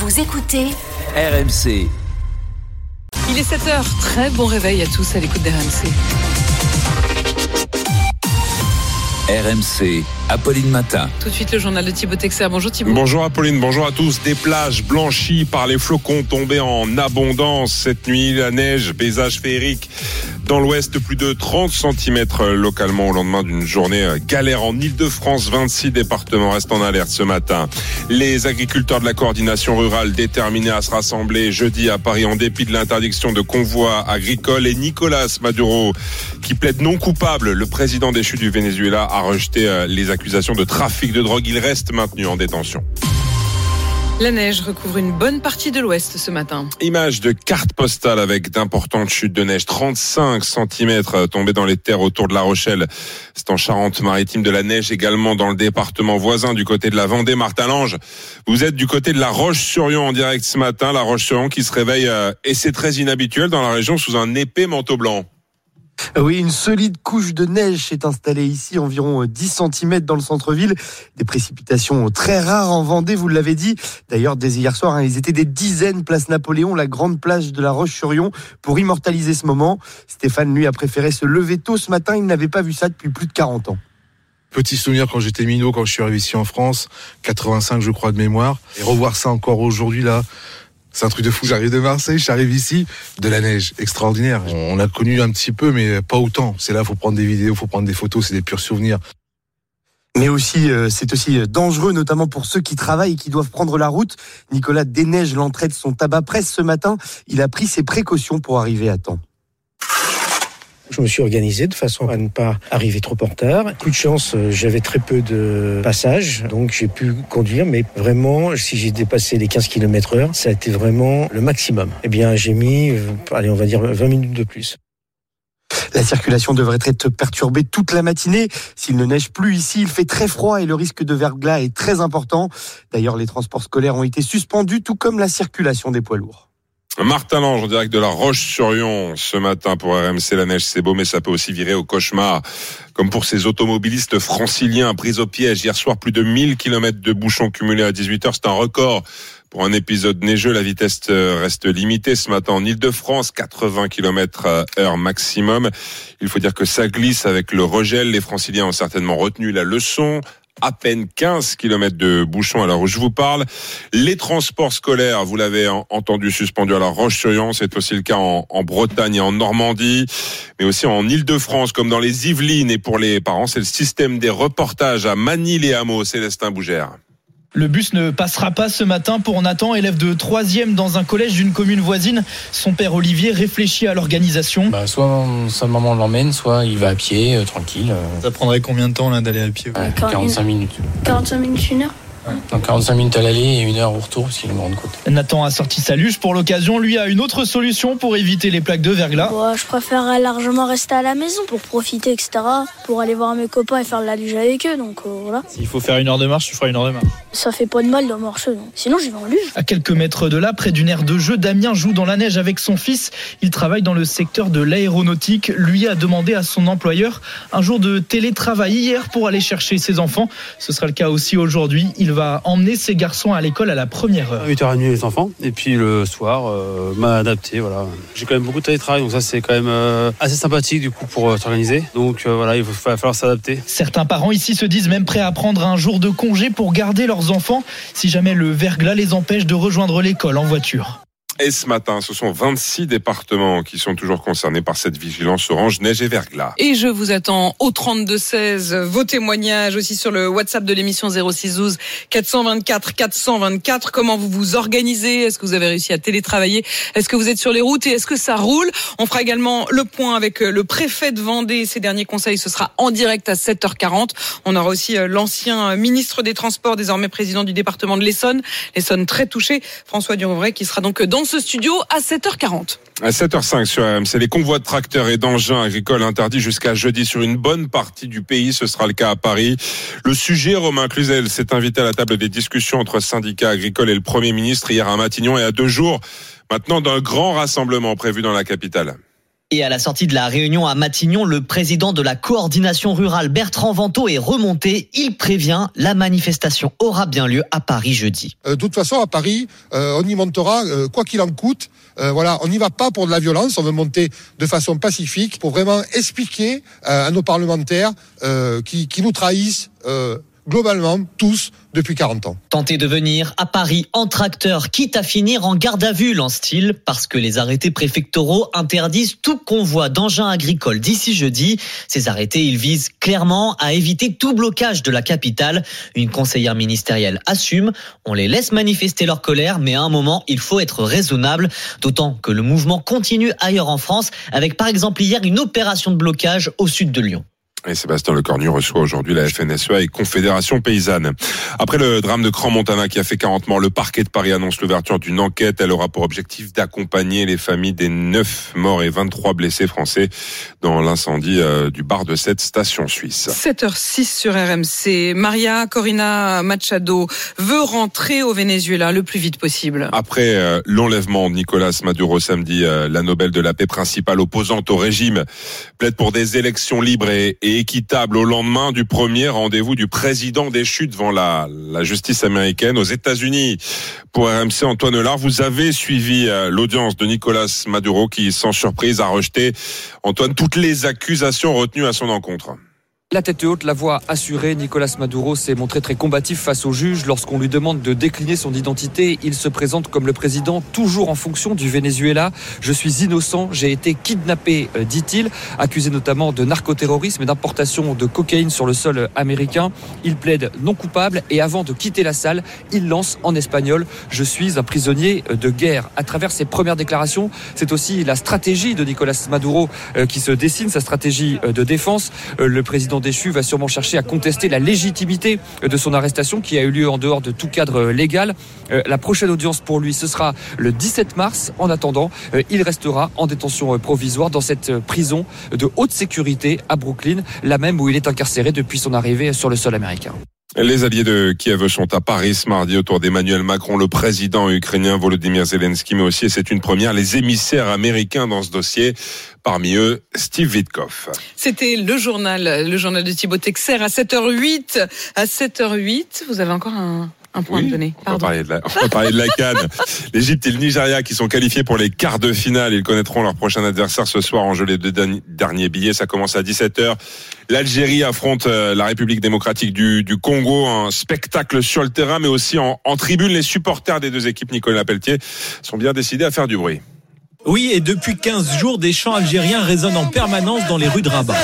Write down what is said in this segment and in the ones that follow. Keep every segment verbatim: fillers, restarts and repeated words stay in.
Vous écoutez R M C. Il est sept heures, très bon réveil à tous à l'écoute d'R M C. R M C, Apolline Matin. Tout de suite le journal de Thibaut Texer. Bonjour Thibaut. Bonjour Apolline, bonjour à tous. Des plages blanchies par les flocons tombés en abondance cette nuit. La neige, paysage féerique dans l'ouest, plus de trente centimètres localement au lendemain d'une journée galère en Île-de-France. vingt-six départements restent en alerte ce matin. Les agriculteurs de la coordination rurale déterminés à se rassembler jeudi à Paris en dépit de l'interdiction de convois agricoles. Et Nicolas Maduro, qui plaide non coupable, le président déchu du Venezuela, a rejeté les accusations de trafic de drogue. Il reste maintenu en détention. La neige recouvre une bonne partie de l'ouest ce matin. Image de carte postale avec d'importantes chutes de neige. trente-cinq centimètres tombés dans les terres autour de La Rochelle. C'est en Charente-Maritime. De la neige également dans le département voisin du côté de la Vendée. Martin Lange, vous êtes du côté de La Roche-sur-Yon en direct ce matin. La Roche-sur-Yon qui se réveille, et c'est très inhabituel dans la région, sous un épais manteau blanc. Oui, une solide couche de neige s'est installée ici, environ dix centimètres dans le centre-ville. Des précipitations très rares en Vendée, vous l'avez dit. D'ailleurs, dès hier soir, hein, ils étaient des dizaines place Napoléon, la grande plage de La Roche-sur-Yon, pour immortaliser ce moment. Stéphane, lui, a préféré se lever tôt ce matin. Il n'avait pas vu ça depuis plus de quarante ans. Petit souvenir quand j'étais minot, quand je suis arrivé ici en France, quatre-vingt-cinq je crois de mémoire. Et revoir ça encore aujourd'hui là, c'est un truc de fou. J'arrive de Marseille, j'arrive ici, de la neige extraordinaire. On a connu un petit peu, mais pas autant. C'est là, il faut prendre des vidéos, il faut prendre des photos, c'est des purs souvenirs. Mais aussi, euh, c'est aussi dangereux, notamment pour ceux qui travaillent et qui doivent prendre la route. Nicolas déneige l'entrée de son tabac presse ce matin. Il a pris ses précautions pour arriver à temps. Je me suis organisé de façon à ne pas arriver trop en retard. Coup de chance, j'avais très peu de passages, donc j'ai pu conduire, mais vraiment, si j'ai dépassé les quinze kilomètres heure, ça a été vraiment le maximum. Eh bien, j'ai mis, allez, on va dire vingt minutes de plus. La circulation devrait être perturbée toute la matinée. S'il ne neige plus ici, il fait très froid et le risque de verglas est très important. D'ailleurs, les transports scolaires ont été suspendus, tout comme la circulation des poids lourds. Martin Lange en direct de La Roche-sur-Yon ce matin pour R M C. La neige c'est beau, mais ça peut aussi virer au cauchemar, comme pour ces automobilistes franciliens pris au piège hier soir. Plus de mille kilomètres de bouchons cumulés à dix-huit heures, c'est un record pour un épisode neigeux. La vitesse reste limitée ce matin en Île-de-France, quatre-vingts kilomètres heure maximum. Il faut dire que ça glisse avec le regel. Les franciliens ont certainement retenu la leçon. À peine quinze kilomètres de bouchons à l'heure où je vous parle. Les transports scolaires, vous l'avez entendu, suspendus à La Roche-sur-Yon. C'est aussi le cas en, en Bretagne et en Normandie, mais aussi en Île-de-France, comme dans les Yvelines. Et pour les parents, c'est le système des reportages à Manille-les-Hameaux. Célestin Bougère. Le bus ne passera pas ce matin pour Nathan, élève de troisième dans un collège d'une commune voisine. Son père Olivier réfléchit à l'organisation. Bah, soit sa maman l'emmène, soit il va à pied, euh, tranquille. Euh... Ça prendrait combien de temps là d'aller à pied? euh, quarante-cinq minutes. quarante-cinq minutes, une heure. Donc quarante-cinq minutes à l'aller et une heure au retour parce qu'il est grande côte. Nathan a sorti sa luge pour l'occasion. Lui a une autre solution pour éviter les plaques de verglas. Ouais, je préfère largement rester à la maison pour profiter, et cetera. Pour aller voir mes copains et faire de la luge avec eux. Donc euh, voilà. S'il faut faire une heure de marche, tu feras une heure de marche. Ça fait pas de mal de marcher. Donc. Sinon, j'y vais en luge. À quelques mètres de là, près d'une aire de jeu, Damien joue dans la neige avec son fils. Il travaille dans le secteur de l'aéronautique. Lui a demandé à son employeur un jour de télétravail hier pour aller chercher ses enfants. Ce sera le cas aussi aujourd'hui. Il va emmener ses garçons à l'école à la première heure. huit heures trente les enfants et puis le soir euh, m'a adapté, voilà. J'ai quand même beaucoup de télétravail, donc ça c'est quand même euh, assez sympathique du coup pour euh, s'organiser. Donc euh, voilà, il va, va falloir s'adapter. Certains parents ici se disent même prêts à prendre un jour de congé pour garder leurs enfants si jamais le verglas les empêche de rejoindre l'école en voiture. Et ce matin, ce sont vingt-six départements qui sont toujours concernés par cette vigilance orange, neige et verglas. Et je vous attends au trente-deux seize, vos témoignages aussi sur le WhatsApp de l'émission zéro six douze quatre cent vingt-quatre quatre cent vingt-quatre. Comment vous vous organisez? Est-ce que vous avez réussi à télétravailler? Est-ce que vous êtes sur les routes et est-ce que ça roule? On fera également le point avec le préfet de Vendée. Ses derniers conseils, ce sera en direct à sept heures quarante. On aura aussi l'ancien ministre des Transports, désormais président du département de l'Essonne. L'Essonne très touché, François Durouvray, qui sera donc dans ce studio à sept heures quarante. À sept heures cinq sur R M C, les convois de tracteurs et d'engins agricoles interdits jusqu'à jeudi sur une bonne partie du pays. Ce sera le cas à Paris. Le sujet, Romain Cluzel s'est invité à la table des discussions entre syndicats agricoles et le Premier ministre hier à Matignon et à deux jours maintenant d'un grand rassemblement prévu dans la capitale. Et à la sortie de la réunion à Matignon, le président de la coordination rurale, Bertrand Vantaux, est remonté. Il prévient, la manifestation aura bien lieu à Paris jeudi. Euh, de toute façon, à Paris, euh, on y montera, euh, quoi qu'il en coûte. Euh, voilà, on n'y va pas pour de la violence, on veut monter de façon pacifique pour vraiment expliquer euh, à nos parlementaires euh, qui, qui nous trahissent euh, globalement tous depuis quarante ans. Tenter de venir à Paris en tracteur, quitte à finir en garde à vue, lance-t-il, parce que les arrêtés préfectoraux interdisent tout convoi d'engins agricoles d'ici jeudi. Ces arrêtés, ils visent clairement à éviter tout blocage de la capitale. Une conseillère ministérielle assume, on les laisse manifester leur colère, mais à un moment, il faut être raisonnable, d'autant que le mouvement continue ailleurs en France, avec par exemple hier une opération de blocage au sud de Lyon. Et Sébastien Lecornu reçoit aujourd'hui la F N S E A et Confédération Paysanne. Après le drame de Crans-Montana qui a fait quarante morts, le parquet de Paris annonce l'ouverture d'une enquête. Elle aura pour objectif d'accompagner les familles des neuf morts et vingt-trois blessés français dans l'incendie du bar de cette station suisse. sept heures six sur R M C. Maria Corina Machado veut rentrer au Venezuela le plus vite possible. Après euh, l'enlèvement de Nicolas Maduro samedi, euh, la Nobel de la paix principale opposante au régime plaide pour des élections libres et, et équitable au lendemain du premier rendez-vous du président déchu devant la, la justice américaine aux États-Unis. Pour R M C, Antoine Lard, vous avez suivi l'audience de Nicolas Maduro qui, sans surprise, a rejeté, Antoine, toutes les accusations retenues à son encontre. La tête haute, la voix assurée, Nicolas Maduro s'est montré très combatif face au juge. Lorsqu'on lui demande de décliner son identité, il se présente comme le président toujours en fonction du Venezuela. Je suis innocent, j'ai été kidnappé, dit-il, accusé notamment de narcoterrorisme et d'importation de cocaïne sur le sol américain. Il plaide non coupable et avant de quitter la salle, il lance en espagnol « Je suis un prisonnier de guerre ». À travers ses premières déclarations, c'est aussi la stratégie de Nicolas Maduro qui se dessine, sa stratégie de défense. Le président déchu va sûrement chercher à contester la légitimité de son arrestation qui a eu lieu en dehors de tout cadre légal. La prochaine audience pour lui, ce sera le dix-sept mars. En attendant, il restera en détention provisoire dans cette prison de haute sécurité à Brooklyn, la même où il est incarcéré depuis son arrivée sur le sol américain. Les alliés de Kiev sont à Paris ce mardi autour d'Emmanuel Macron, le président ukrainien Volodymyr Zelensky, mais aussi, et c'est une première, les émissaires américains dans ce dossier. Parmi eux, Steve Witkoff. C'était le journal, le journal de Thibaut Texer à sept heures huit. À sept heures huit, vous avez encore un... Un point oui, de donner. On va parler de la, on va parler de la CAN. L'Égypte et le Nigeria qui sont qualifiés pour les quarts de finale. Ils connaîtront leur prochain adversaire ce soir en jeu les deux derniers billets. Ça commence à dix-sept heures. L'Algérie affronte la République démocratique du, du Congo. Un spectacle sur le terrain, mais aussi en, en tribune. Les supporters des deux équipes, Nicolas Pelletier, sont bien décidés à faire du bruit. Oui, et depuis quinze jours, des chants algériens résonnent en permanence dans les rues de Rabat.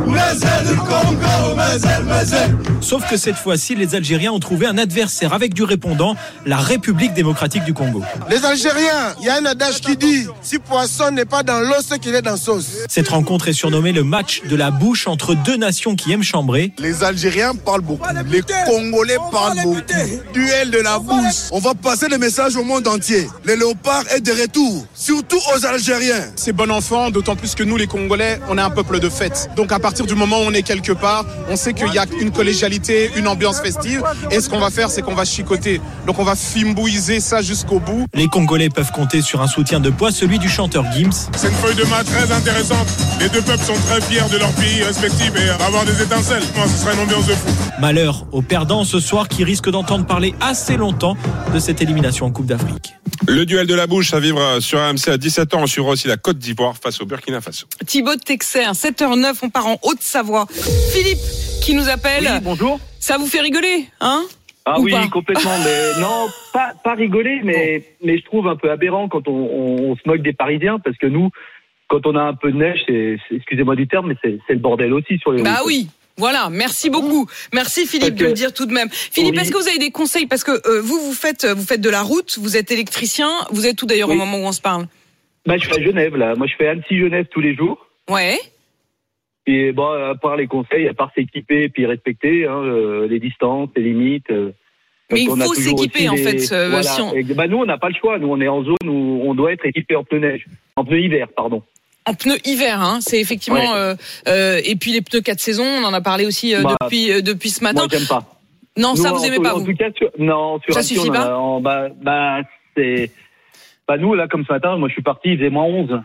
Sauf que cette fois-ci, les Algériens ont trouvé un adversaire avec du répondant, la République démocratique du Congo. Les Algériens, il y a un adage qui dit « Si poisson n'est pas dans l'eau, c'est qu'il est dans sauce ». Cette rencontre est surnommée le match de la bouche entre deux nations qui aiment chambrer. Les Algériens parlent beaucoup, les Congolais parlent beaucoup. Duel de la bouche. On va passer le message au monde entier. Le léopard est de retour, surtout aux Algériens. C'est bon enfant, d'autant plus que nous, les Congolais, on est un peuple de fête. Donc à partir du moment où on est quelque part, on sait qu'il y a une collégialité, une ambiance festive. Et ce qu'on va faire, c'est qu'on va chicoter. Donc on va fimbouiser ça jusqu'au bout. Les Congolais peuvent compter sur un soutien de poids, celui du chanteur Gims. C'est une feuille de match très intéressante. Les deux peuples sont très fiers de leur pays respectif et avoir des étincelles. Moi, ce sera une ambiance de fou. Malheur aux perdants ce soir qui risquent d'entendre parler assez longtemps de cette élimination en Coupe d'Afrique. Le duel de la bouche à vivre sur R M C à dix-sept heures. On suivra aussi la Côte d'Ivoire face au Burkina Faso. Thibaut Texer, sept heures neuf, on part en Haute-Savoie. Philippe qui nous appelle. Oui, bonjour. Ça vous fait rigoler, hein? Ah Ou oui, pas complètement. Mais non, pas, pas rigoler, mais, bon. mais je trouve un peu aberrant quand on, on, on se moque des Parisiens parce que nous, quand on a un peu de neige, c'est, c'est excusez-moi du terme, mais c'est, c'est le bordel aussi sur les Bah routes. oui. Voilà, merci beaucoup. Merci Philippe que, de le dire tout de même. Philippe, oui. Est-ce que vous avez des conseils parce que euh, vous vous faites vous faites de la route, vous êtes électricien, vous êtes où d'ailleurs oui. au moment où on se parle? Bah je suis à Genève là, moi je fais Annecy-Genève tous les jours. Ouais. Et bon, à part les conseils, à part s'équiper et puis respecter hein, euh, les distances, les limites. Euh, Mais il faut s'équiper en fait. Euh, voilà. si on... et, bah nous on n'a pas le choix, nous on est en zone où on doit être équipé en pneus neige, en pneus hiver pardon. En pneus hiver, hein, c'est effectivement. Ouais. Euh, euh, et puis les pneus quatre saisons, on en a parlé aussi euh, bah, depuis euh, depuis ce matin. Moi j'aime pas. Non, Nous, ça vous en, aimez pas en vous. Tout cas, sur, non, sur ça Annecy, suffit pas. A, en, bah, bah c'est, bah nous là comme ce matin, moi je suis parti, il faisait moins onze.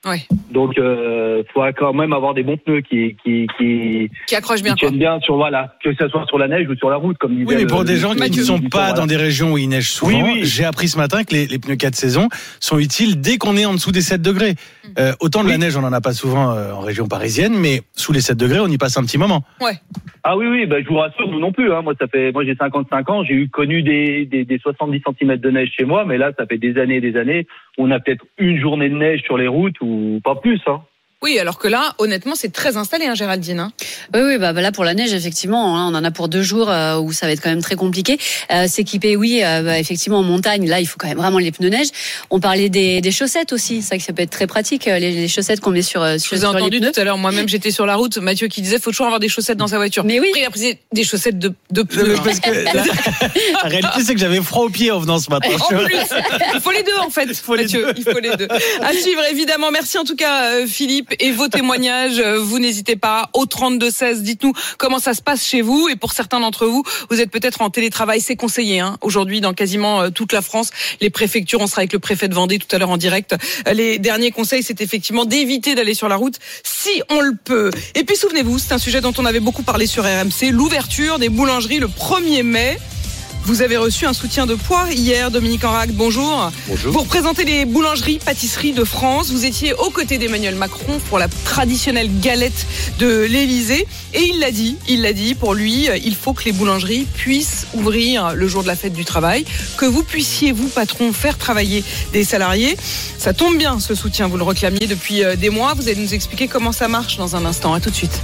Ouais. Donc, euh, faut quand même avoir des bons pneus qui qui qui, qui accrochent bien, qui tiennent bien sur voilà, que ce soit sur la neige ou sur la route, comme disait. Oui, mais pour le, des gens le, qui ne sont pas voilà. dans des régions où il neige souvent, oui, oui. j'ai appris ce matin que les, les pneus quatre saisons sont utiles dès qu'on est en dessous des sept degrés. Euh, autant de oui. la neige, on en a pas souvent euh, en région parisienne, mais sous les sept degrés, on y passe un petit moment. Ouais. Ah oui, oui, bah, je vous rassure, nous non plus. Hein. Moi, ça fait, moi, j'ai cinquante-cinq ans, j'ai eu connu des, des, des soixante-dix centimètres de neige chez moi, mais là, ça fait des années et des années. On a peut-être une journée de neige sur les routes ou pas plus, hein. Oui, alors que là, honnêtement, c'est très installé, hein, Géraldine. Hein. Oui, oui, bah, bah là pour la neige, effectivement, hein, on en a pour deux jours euh, où ça va être quand même très compliqué. Euh, s'équiper, oui, euh, bah, effectivement en montagne, là, il faut quand même vraiment les pneus neige. On parlait des, des chaussettes aussi, c'est vrai que ça peut être très pratique, les, les chaussettes qu'on met sur, sur, Je vous ai entendu tout à l'heure, moi-même j'étais sur la route, Mathieu qui disait, faut toujours avoir des chaussettes dans sa voiture. Mais oui. Après, il a pris des chaussettes de, de pneus. Parce que la, la réalité, c'est que j'avais froid aux pieds en venant ce matin. En plus, il faut les deux en fait, faut Mathieu, il faut les deux. À suivre évidemment. Merci en tout cas Philippe et vos témoignages. Vous n'hésitez pas au trente-deux seize. Dites-nous comment ça se passe chez vous. Et pour certains d'entre vous, vous êtes peut-être en télétravail. C'est conseillé hein. Aujourd'hui dans quasiment toute la France. Les préfectures, on sera avec le préfet de Vendée tout à l'heure en direct. Les derniers conseils, c'est effectivement d'éviter d'aller sur la route si on le peut. Et puis souvenez-vous, c'est un sujet dont on avait beaucoup parlé sur R M C, l'ouverture des boulangeries le premier mai. Vous avez reçu un soutien de poids hier, Dominique Enrac, bonjour. Bonjour. Pour présenter les boulangeries, pâtisseries de France, vous étiez aux côtés d'Emmanuel Macron pour la traditionnelle galette de l'Élysée. Et il l'a dit, il l'a dit, pour lui, il faut que les boulangeries puissent ouvrir le jour de la fête du travail, que vous puissiez, vous, patron, faire travailler des salariés. Ça tombe bien, ce soutien, vous le réclamiez depuis des mois. Vous allez nous expliquer comment ça marche dans un instant. À tout de suite.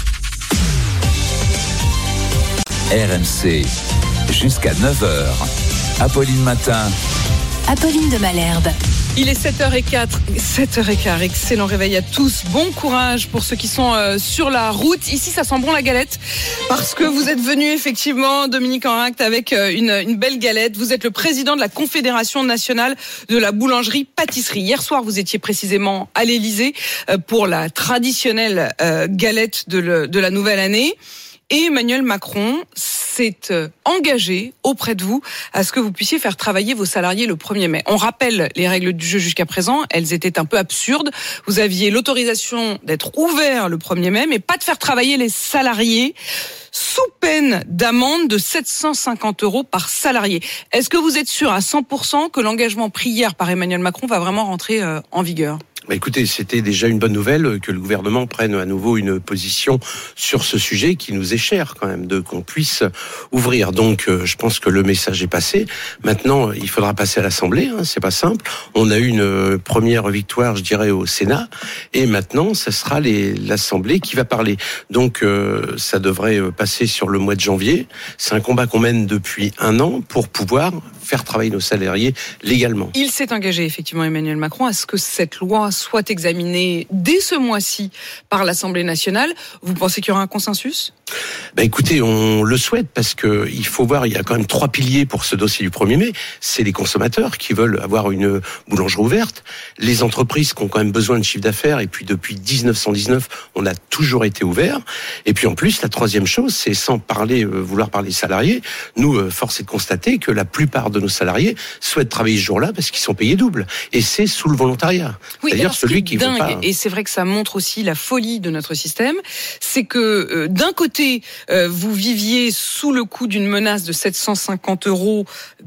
R M C. Jusqu'à neuf heures. Apolline Matin. Apolline de Malherbe. Il est sept heures quinze, sept heures quinze. Excellent réveil à tous. Bon courage pour ceux qui sont euh, sur la route. Ici, ça sent bon la galette parce que vous êtes venu effectivement, Dominique Enract, avec euh, une, une belle galette. Vous êtes le président de la Confédération nationale de la boulangerie-pâtisserie. Hier soir, vous étiez précisément à l'Élysée euh, pour la traditionnelle euh, galette de, le, de la nouvelle année. Et Emmanuel Macron s'est engagé auprès de vous à ce que vous puissiez faire travailler vos salariés le premier mai. On rappelle les règles du jeu jusqu'à présent, elles étaient un peu absurdes. Vous aviez l'autorisation d'être ouvert le premier mai, mais pas de faire travailler les salariés sous peine d'amende de sept cent cinquante euros par salarié. Est-ce que vous êtes sûr à cent pour cent que l'engagement pris hier par Emmanuel Macron va vraiment rentrer en vigueur ? Bah écoutez, c'était déjà une bonne nouvelle que le gouvernement prenne à nouveau une position sur ce sujet qui nous est cher quand même, de qu'on puisse ouvrir. Donc, euh, je pense que le message est passé. Maintenant, il faudra passer à l'Assemblée. Hein, c'est pas simple. On a eu une première victoire, je dirais, au Sénat, et maintenant, ça sera les, l'Assemblée qui va parler. Donc, euh, ça devrait passer sur le mois de janvier. C'est un combat qu'on mène depuis un an pour pouvoir faire travailler nos salariés légalement. Il s'est engagé effectivement, Emmanuel Macron, à ce que cette loi soit examinée dès ce mois-ci par l'Assemblée nationale. Vous pensez qu'il y aura un consensus ? Ben écoutez, on le souhaite parce que il faut voir, il y a quand même trois piliers pour ce dossier du premier mai. C'est les consommateurs qui veulent avoir une boulangerie ouverte, les entreprises qui ont quand même besoin de chiffre d'affaires, et puis depuis dix-neuf cent dix-neuf, on a toujours été ouvert. Et puis en plus, la troisième chose, c'est sans parler, euh, vouloir parler salariés, nous, euh, force est de constater que la plupart de nos salariés souhaitent travailler ce jour-là parce qu'ils sont payés double. Et c'est sous le volontariat. Oui, c'est-à-dire celui qui dingue, veut pas... et c'est vrai que ça montre aussi la folie de notre système, c'est que euh, d'un côté, euh, vous viviez sous le coup d'une menace de sept cent cinquante euros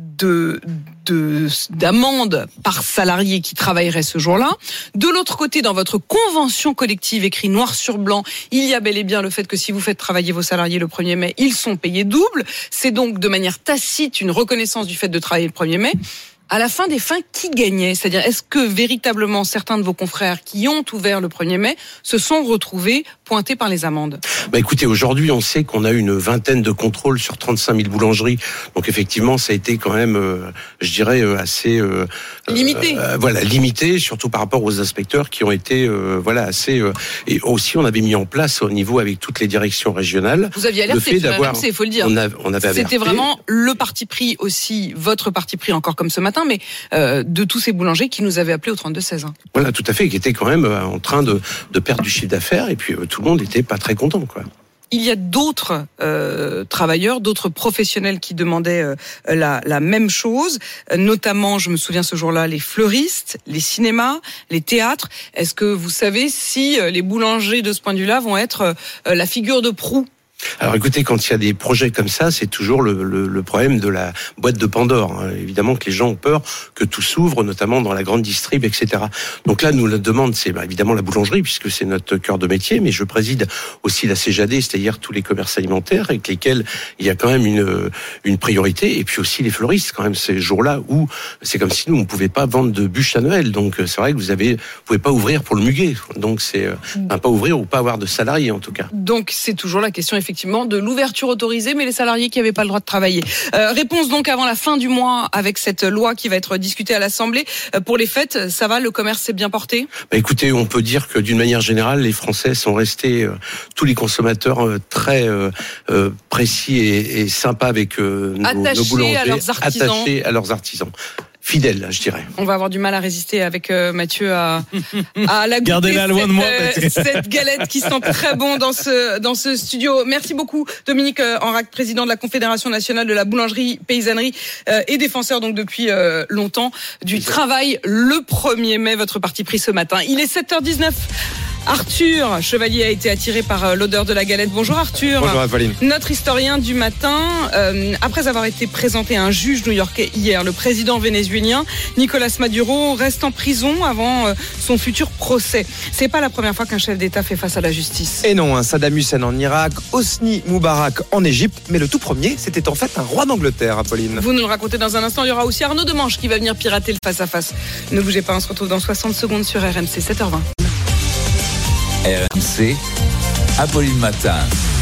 de, de, d'amende par salarié qui travaillerait ce jour-là. De l'autre côté, dans votre convention collective écrit noir sur blanc, il y a bel et bien le fait que si vous faites travailler vos salariés le premier mai, ils sont payés double. C'est donc de manière tacite une reconnaissance du fait de travailler le premier mai. À la fin des fins, qui gagnait ? C'est-à-dire, est-ce que véritablement certains de vos confrères qui ont ouvert le premier mai se sont retrouvés pointés par les amendes ? Bah écoutez, aujourd'hui, on sait qu'on a une vingtaine de contrôles sur trente-cinq mille boulangeries. Donc effectivement, ça a été quand même, euh, je dirais, euh, assez... Euh, limité. Euh, voilà, limité, surtout par rapport aux inspecteurs qui ont été, euh, voilà, assez... Euh, et aussi, on avait mis en place au niveau avec toutes les directions régionales... Vous aviez alerté sur R M C, il faut le dire. On, a, on avait alerté. C'était vraiment le parti pris aussi, votre parti pris encore comme ce matin, mais euh, de tous ces boulangers qui nous avaient appelés au trente-deux seize. Hein. Voilà, tout à fait, qui étaient quand même en train de, de perdre du chiffre d'affaires, et puis euh, tout le monde n'était pas très content, quoi. Il y a d'autres euh, travailleurs, d'autres professionnels qui demandaient euh, la, la même chose, notamment, je me souviens ce jour-là, les fleuristes, les cinémas, les théâtres. Est-ce que vous savez si les boulangers de ce point de vue-là vont être euh, la figure de proue ? Alors écoutez, quand il y a des projets comme ça, c'est toujours le, le, le problème de la boîte de Pandore. Évidemment que les gens ont peur que tout s'ouvre, notamment dans la grande distrib, et cetera. Donc là, nous, la demande, c'est bah, évidemment la boulangerie, puisque c'est notre cœur de métier, mais je préside aussi la C G A D, c'est-à-dire tous les commerces alimentaires, avec lesquels il y a quand même une, une priorité, et puis aussi les fleuristes, quand même, ces jours-là où c'est comme si nous, on ne pouvait pas vendre de bûches à Noël. Donc c'est vrai que vous avez, vous pouvez pas ouvrir pour le muguet. Donc c'est enfin, pas ouvrir ou pas avoir de salariés, en tout cas. Donc c'est toujours la question, effectivement, effectivement de l'ouverture autorisée, mais les salariés qui n'avaient pas le droit de travailler. Euh, réponse donc avant la fin du mois avec cette loi qui va être discutée à l'Assemblée. Euh, pour les fêtes, ça va, le commerce s'est bien porté ? Bah écoutez, on peut dire que d'une manière générale, les Français sont restés, euh, tous les consommateurs, euh, très euh, euh, précis et, et sympas avec euh, nos, nos boulangers, à leurs artisans. attachés à leurs artisans. Fidèle, je dirais. On va avoir du mal à résister avec euh, Mathieu à, à la goûter. Gardez-la loin cette, de moi. Euh, cette galette qui sent très bon dans ce dans ce studio. Merci beaucoup Dominique euh, Enrac, président de la Confédération nationale de la boulangerie paysannerie euh, et défenseur donc depuis euh, longtemps du travail le premier mai. Votre parti pris ce matin. Il est sept heures dix-neuf. Arthur Chevalier a été attiré par l'odeur de la galette. Bonjour Arthur. Bonjour Apolline. Notre historien du matin, euh, après avoir été présenté à un juge new-yorkais hier, le président vénézuélien Nicolas Maduro reste en prison avant euh, son futur procès. C'est pas la première fois qu'un chef d'État fait face à la justice. Et non, hein, Saddam Hussein en Irak, Hosni Moubarak en Égypte, mais le tout premier, c'était en fait un roi d'Angleterre, Apolline. Vous nous le racontez dans un instant. Il y aura aussi Arnaud Demanche qui va venir pirater le face-à-face. Ne bougez pas, on se retrouve dans soixante secondes sur R M C, sept heures vingt. R M C, Apolline Matin.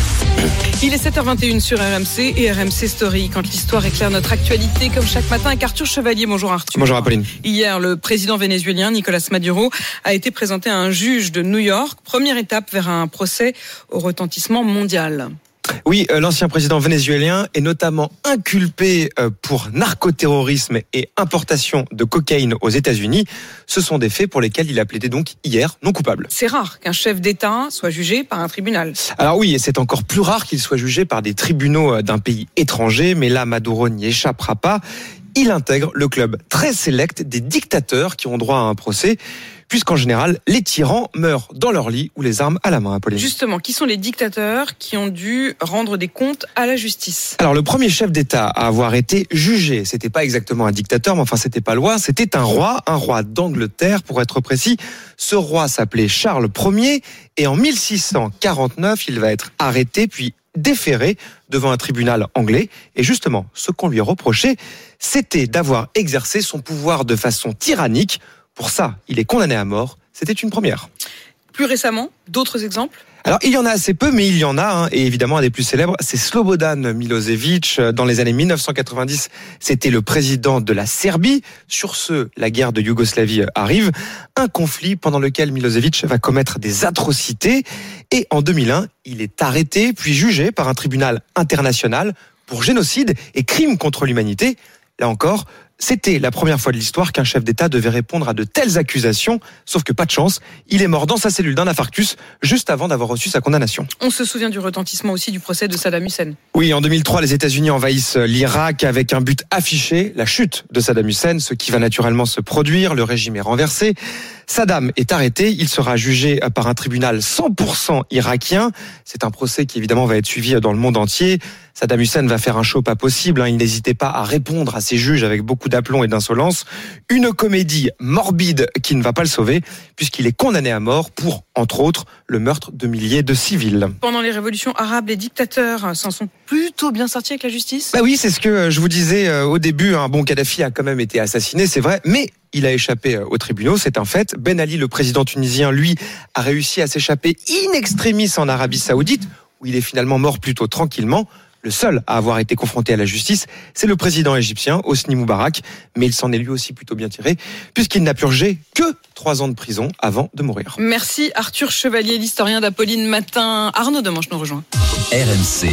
Il est sept heures vingt et une sur R M C et R M C Story, quand l'histoire éclaire notre actualité, comme chaque matin avec Arthur Chevalier. Bonjour Arthur. Bonjour Apolline. Hier, le président vénézuélien Nicolas Maduro a été présenté à un juge de New York. Première étape vers un procès au retentissement mondial. Oui, euh, l'ancien président vénézuélien est notamment inculpé euh, pour narcoterrorisme et importation de cocaïne aux États-Unis. Ce sont des faits pour lesquels il a plaidé donc hier non coupable. C'est rare qu'un chef d'État soit jugé par un tribunal. Alors oui, et c'est encore plus rare qu'il soit jugé par des tribunaux d'un pays étranger, mais là, Maduro n'y échappera pas. Il intègre le club très sélect des dictateurs qui ont droit à un procès, puisqu'en général, les tyrans meurent dans leur lit ou les armes à la main, Apolline. Justement, qui sont les dictateurs qui ont dû rendre des comptes à la justice ? Alors, le premier chef d'État à avoir été jugé, c'était pas exactement un dictateur, mais enfin, c'était pas loin, c'était un roi, un roi d'Angleterre, pour être précis. Ce roi s'appelait Charles Ier, et en mille six cent quarante-neuf, il va être arrêté, puis déféré devant un tribunal anglais. Et justement, ce qu'on lui reprochait, c'était d'avoir exercé son pouvoir de façon tyrannique. Pour ça, il est condamné à mort. C'était une première. Plus récemment, d'autres exemples ? Alors, il y en a assez peu, mais il y en a, hein, et évidemment, un des plus célèbres, c'est Slobodan Milosevic. Dans les années mille neuf cent quatre-vingt-dix, c'était le président de la Serbie. Sur ce, la guerre de Yougoslavie arrive. Un conflit pendant lequel Milosevic va commettre des atrocités. Et en deux mille un, il est arrêté, puis jugé par un tribunal international pour génocide et crime contre l'humanité. Là encore, c'était la première fois de l'histoire qu'un chef d'État devait répondre à de telles accusations, sauf que pas de chance, il est mort dans sa cellule d'un infarctus juste avant d'avoir reçu sa condamnation. On se souvient du retentissement aussi du procès de Saddam Hussein. Oui, en deux mille trois, les États-Unis envahissent l'Irak avec un but affiché, la chute de Saddam Hussein, ce qui va naturellement se produire, le régime est renversé. Saddam est arrêté, il sera jugé par un tribunal cent pour cent irakien. C'est un procès qui évidemment va être suivi dans le monde entier. Saddam Hussein va faire un show pas possible, hein. Il n'hésitait pas à répondre à ses juges avec beaucoup d'aplomb et d'insolence. Une comédie morbide qui ne va pas le sauver, puisqu'il est condamné à mort pour, entre autres, le meurtre de milliers de civils. Pendant les révolutions arabes, les dictateurs s'en sont plutôt bien sortis avec la justice ? Bah oui, c'est ce que je vous disais au début. Un bon Kadhafi a quand même été assassiné, c'est vrai, mais il a échappé aux tribunaux, c'est un fait. Ben Ali, le président tunisien, lui, a réussi à s'échapper in extremis en Arabie Saoudite, où il est finalement mort plutôt tranquillement. Le seul à avoir été confronté à la justice, c'est le président égyptien, Hosni Moubarak, mais il s'en est lui aussi plutôt bien tiré, puisqu'il n'a purgé que trois ans de prison avant de mourir. Merci Arthur Chevalier, l'historien d'Apolline Matin. Arnaud Demanche nous rejoint. R M C.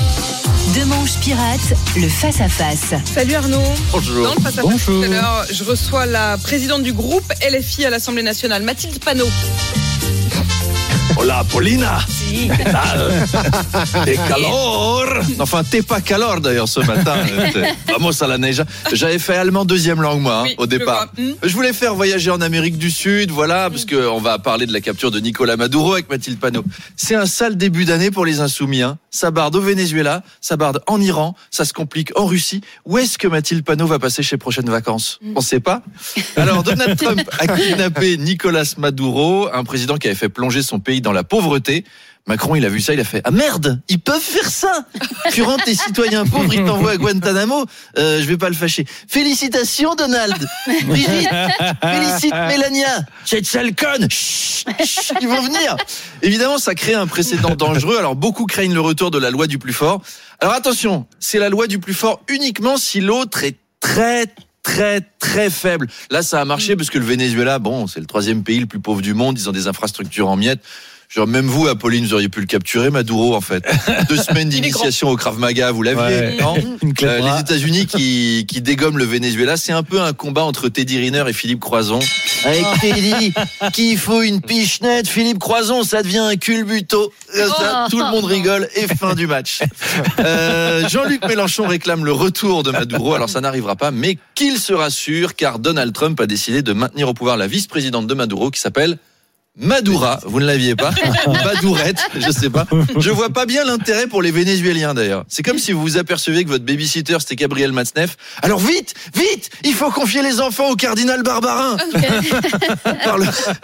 Demanche pirate, le face-à-face. Salut Arnaud. Bonjour. Dans le face-à-face Bonjour. tout à l'heure, je reçois la présidente du groupe L F I à l'Assemblée nationale, Mathilde Panot. Hola, Paulina. Si. ¿Qué tal? T'es calor. Enfin, t'es pas calor d'ailleurs ce matin. Vamos à la neige. J'avais fait allemand deuxième langue moi, hein, Oui, au départ. je vois. Je voulais faire voyager en Amérique du Sud, voilà, parce que on va parler de la capture de Nicolas Maduro avec Mathilde Panot. C'est un sale début d'année pour les insoumis. Hein. Ça barde au Venezuela, ça barde en Iran, ça se complique en Russie. Où est-ce que Mathilde Panot va passer ses prochaines vacances ? On sait pas. Alors Donald Trump a kidnappé Nicolas Maduro, un président qui avait fait plonger son pays dans la pauvreté. Macron, il a vu ça, il a fait « Ah merde, ils peuvent faire ça ! Tu rends tes citoyens pauvres, ils t'envoient à Guantanamo, euh, je vais pas le fâcher. Félicitations, Donald. Brigitte, félicite Mélania. Cette sale conne. Chut, chut, ils vont venir. » Évidemment, ça crée un précédent dangereux. Alors, beaucoup craignent le retour de la loi du plus fort. Alors, attention, c'est la loi du plus fort uniquement si l'autre est très, très, très faible. Là, ça a marché parce que le Venezuela, bon, c'est le troisième pays le plus pauvre du monde. Ils ont des infrastructures en miettes. Genre, même vous, Apolline, vous auriez pu le capturer, Maduro, en fait. Deux semaines d'initiation au Krav Maga, vous l'aviez, ouais. Non euh, Les États-Unis qui, qui dégomment le Venezuela, c'est un peu un combat entre Teddy Riner et Philippe Croison. Avec Teddy, qu'il faut une pichenette, Philippe Croison, ça devient un culbuto. Ça, tout le monde rigole et fin du match. Euh, Jean-Luc Mélenchon réclame le retour de Maduro. Alors, ça n'arrivera pas, mais qu'il se rassure, car Donald Trump a décidé de maintenir au pouvoir la vice-présidente de Maduro, qui s'appelle Madura, vous ne l'aviez pas. Madourette, je sais pas. Je vois pas bien l'intérêt pour les Vénézuéliens d'ailleurs. C'est comme si vous vous aperceviez que votre babysitter c'était Gabriel Matzneff. Alors vite, vite, il faut confier les enfants au cardinal Barbarin. On, parle...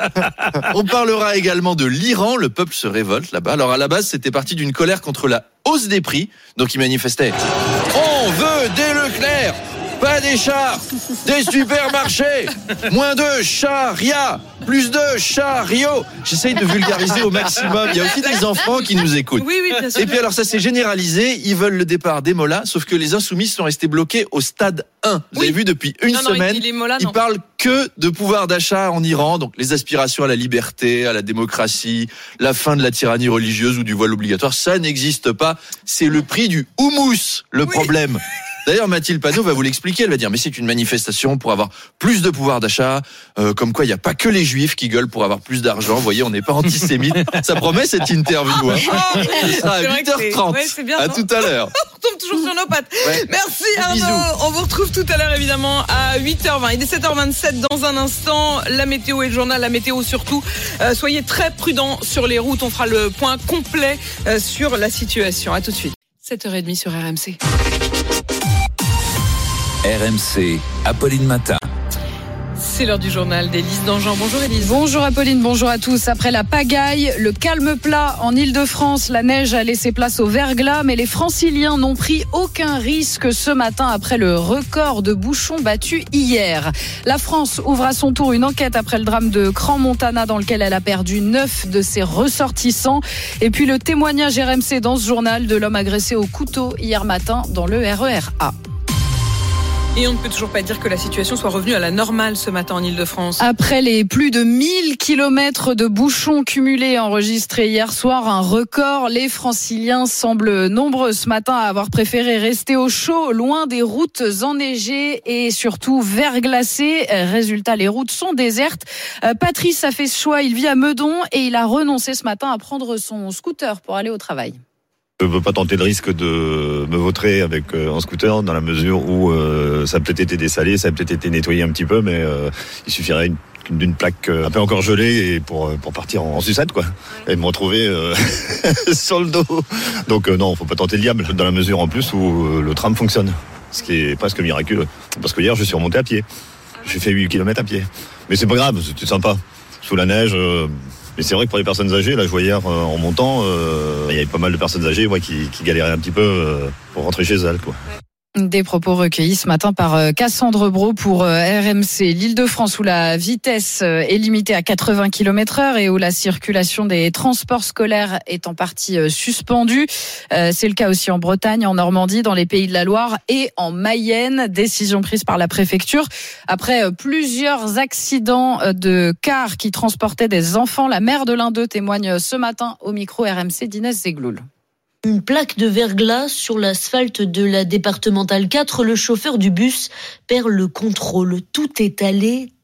On parlera également de l'Iran. Le peuple se révolte là-bas. Alors à la base, c'était parti d'une colère contre la hausse des prix. Donc ils manifestaient. On veut des Leclerc. Pas des chars, des supermarchés, moins de charriats, plus de chariots. J'essaye de vulgariser au maximum. Il y a aussi des enfants qui nous écoutent. Oui, oui, bien sûr. Et puis alors ça s'est généralisé. Ils veulent le départ des mollahs, sauf que les insoumis sont restés bloqués au stade un. Vous oui. avez vu depuis une non, non, semaine, il mollahs, ils parlent que de pouvoir d'achat en Iran, donc les aspirations à la liberté, à la démocratie, la fin de la tyrannie religieuse ou du voile obligatoire, ça n'existe pas. C'est le prix du houmous, le oui. problème. D'ailleurs, Mathilde Panot va vous l'expliquer. Elle va dire, mais c'est une manifestation pour avoir plus de pouvoir d'achat. Euh, comme quoi, il n'y a pas que les juifs qui gueulent pour avoir plus d'argent. Vous voyez, on n'est pas antisémite. Ça promet cette interview. Hein. Oh, Ce sera à huit heures trente. Ouais, c'est bien, à non tout à l'heure. On tombe toujours sur nos pattes. Ouais. Merci Arnaud. Bisous. On vous retrouve tout à l'heure, évidemment, à huit heures vingt. Il est sept heures vingt-sept dans un instant. La météo et le journal, la météo surtout. Euh, soyez très prudents sur les routes. On fera le point complet euh, sur la situation. À tout de suite. sept heures trente sur R M C. R M C, Apolline Matin. C'est l'heure du journal d'Élise Dangean. Bonjour Élise. Bonjour Apolline, bonjour à tous. Après la pagaille, le calme plat en Ile-de-France, la neige a laissé place au verglas, mais les Franciliens n'ont pris aucun risque ce matin après le record de bouchons battu hier. La France ouvre à son tour une enquête après le drame de Crans-Montana dans lequel elle a perdu neuf de ses ressortissants. Et puis le témoignage R M C dans ce journal de l'homme agressé au couteau hier matin dans le R E R A. Et on ne peut toujours pas dire que la situation soit revenue à la normale ce matin en Ile-de-France. Après les plus de mille kilomètres de bouchons cumulés enregistrés hier soir, un record, les Franciliens semblent nombreux ce matin à avoir préféré rester au chaud, loin des routes enneigées et surtout verglacées. Résultat, les routes sont désertes. Patrice a fait ce choix, il vit à Meudon et il a renoncé ce matin à prendre son scooter pour aller au travail. Je ne veux pas tenter le risque de me vautrer avec euh, un scooter dans la mesure où euh, ça a peut-être été dessalé, ça a peut-être été nettoyé un petit peu, mais euh, il suffirait une, d'une plaque euh, un peu encore gelée et pour pour partir en, en sucette quoi, et de me retrouver euh, sur le dos. Donc euh, non, faut pas tenter le diable dans la mesure en plus où euh, le tram fonctionne, ce qui est presque miraculeux. Parce que hier je suis remonté à pied, j'ai fait huit kilomètres à pied, mais c'est pas grave, c'était sympa sous la neige. Euh, Mais c'est vrai que pour les personnes âgées, là je vois hier euh, en montant, euh, il y avait pas mal de personnes âgées ouais, qui, qui galéraient un petit peu euh, pour rentrer chez elles, quoi. Des propos recueillis ce matin par Cassandre Brault pour R M C. L'Île-de-France où la vitesse est limitée à quatre-vingts kilomètres heure et où la circulation des transports scolaires est en partie suspendue. C'est le cas aussi en Bretagne, en Normandie, dans les Pays de la Loire et en Mayenne. Décision prise par la préfecture après plusieurs accidents de cars qui transportaient des enfants. La mère de l'un d'eux témoigne ce matin au micro R M C d'Inès Zegloul. Une plaque de verglas sur l'asphalte de la départementale quatre. Le chauffeur du bus perd le contrôle. Tout est allé